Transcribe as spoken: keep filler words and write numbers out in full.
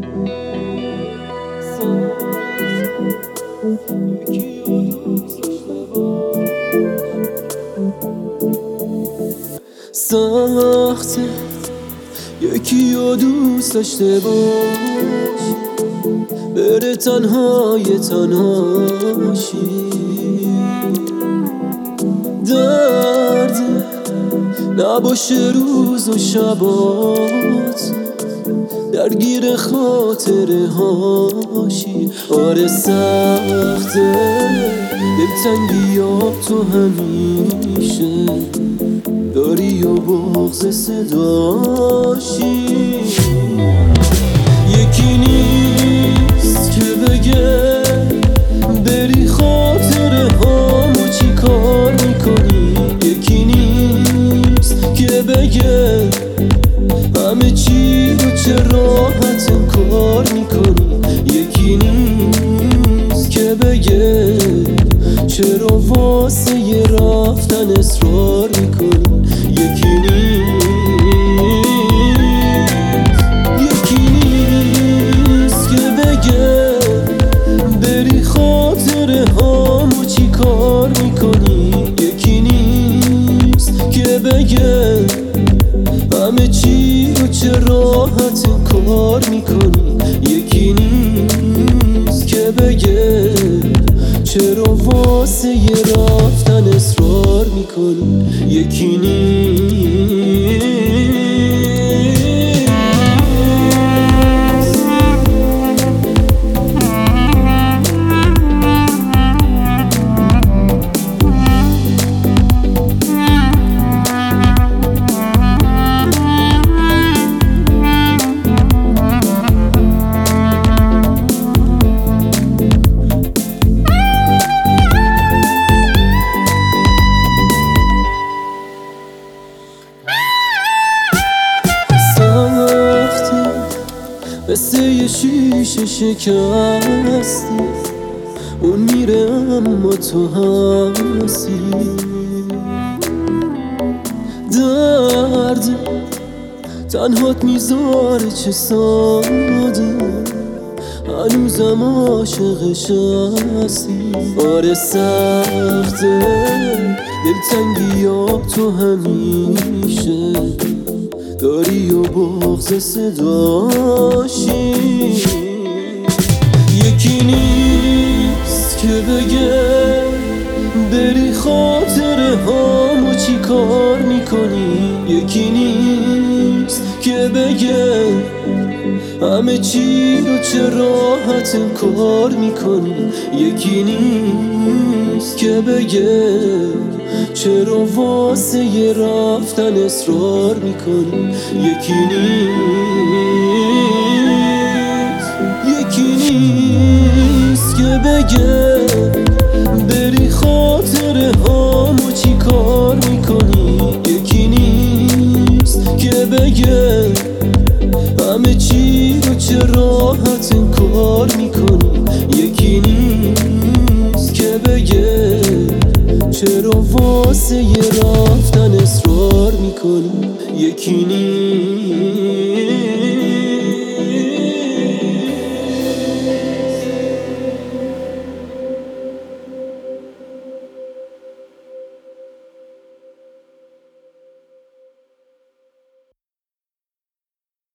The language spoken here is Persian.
ساخته یکی رو دوست داشته باش، بره تنهای تنهاشی. درد نباشه روز و شبات، درگیر خاطره هاشی. آره سخته دلتنگی ها تو همیشه داری و بغض صداشی. یکی نیست که بگه بری خاطره هامو چی کار میکنی. یکی نیست که بگه همه چی رو چه راحت کار میکنی. یکی نیست که بگه چرا واسه یه رفتن اصرار میکنی. یکی نیست یکی نیست که بگه بری خاطره هامو چی کار میکنی. یکی نیست که بگه همه چی رو چه راحت کار میکنی. یکی نیست که بگه چرا واسه یه رفتن اصرار میکنی. یکی نیست مثل یه شیشه شکستی، اون میره اما تو هستی. درد تنهات میذاره چه ساده، هنوزم عاشقش هستی. آره سخته دلتنگی ها تو همیشه داری و بغض صداشی. یکی نیست که بگه بری خاطره هامو چی کار میکنی. یکی نیست که بگه همه چی رو چه راحت کار میکنی. یکی نیست که بگه چرا واسه یه رفتن اصرار میکنی. یکی نیست یکی نیست که بگه بری خاطره هامو چی کار میکنی. یکی نیست که بگه همه چی رو چه راحت کار میکنی. یکی نیست که بگه چرا واسه یه